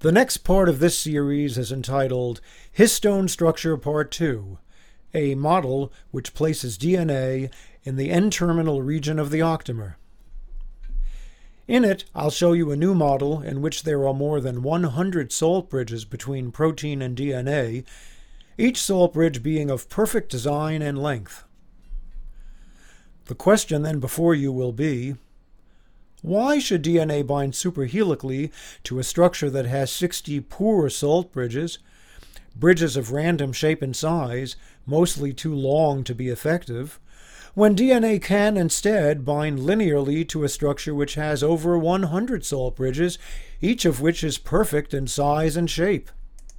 The next part of this series is entitled Histone Structure Part 2, a model which places DNA in the N-terminal region of the octamer. In it, I'll show you a new model in which there are more than 100 salt bridges between protein and DNA, each salt bridge being of perfect design and length. The question then before you will be, why should DNA bind superhelically to a structure that has 60 poor salt bridges, bridges of random shape and size, mostly too long to be effective, when DNA can instead bind linearly to a structure which has over 100 salt bridges, each of which is perfect in size and shape?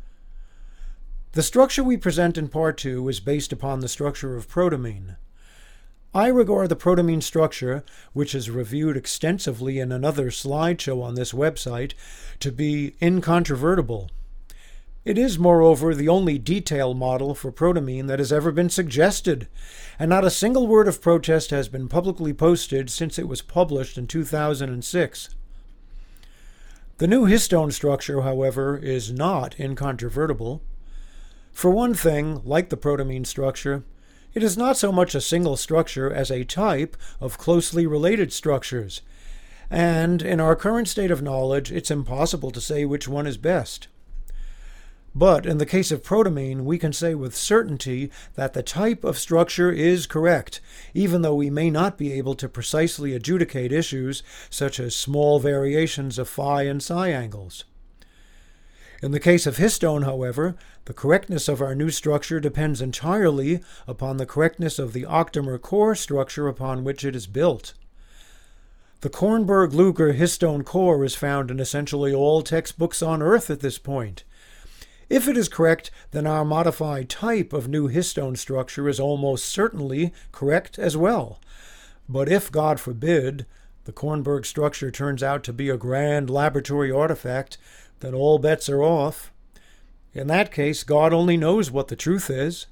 The structure we present in Part 2 is based upon the structure of protamine. I regard the protamine structure, which is reviewed extensively in another slideshow on this website, to be incontrovertible. It is, moreover, the only detailed model for protamine that has ever been suggested, and not a single word of protest has been publicly posted since it was published in 2006. The new histone structure, however, is not incontrovertible. For one thing, like the protamine structure, it is not so much a single structure as a type of closely related structures, and in our current state of knowledge, it's impossible to say which one is best. But in the case of protamine, we can say with certainty that the type of structure is correct, even though we may not be able to precisely adjudicate issues such as small variations of phi and psi angles. In the case of histone, however, the correctness of our new structure depends entirely upon the correctness of the octamer core structure upon which it is built. The Kornberg-Lueger histone core is found in essentially all textbooks on Earth at this point. If it is correct, then our modified type of new histone structure is almost certainly correct as well. But if, God forbid, the Kornberg structure turns out to be a grand laboratory artifact, then all bets are off. In that case, God only knows what the truth is.